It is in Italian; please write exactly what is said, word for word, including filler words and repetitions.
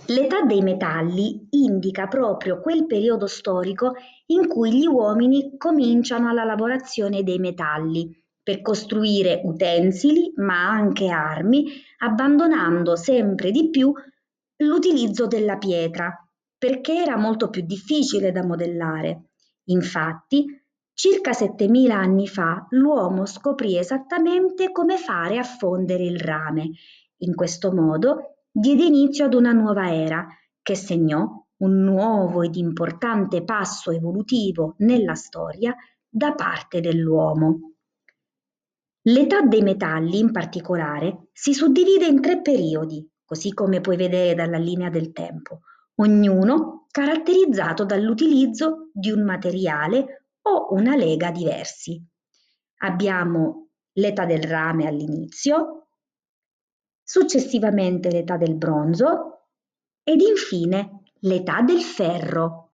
L'età dei metalli indica proprio quel periodo storico in cui gli uomini cominciano la lavorazione dei metalli per costruire utensili, ma anche armi, abbandonando sempre di più l'utilizzo della pietra, perché era molto più difficile da modellare. Infatti, circa settemila anni fa l'uomo scoprì esattamente come fare a fondere il rame. In questo modo diede inizio ad una nuova era che segnò un nuovo ed importante passo evolutivo nella storia da parte dell'uomo. L'età dei metalli, in particolare, si suddivide in tre periodi, così come puoi vedere dalla linea del tempo, ognuno caratterizzato dall'utilizzo di un materiale o una lega diversi. Abbiamo l'età del rame all'inizio, successivamente l'età del bronzo ed infine l'età del ferro.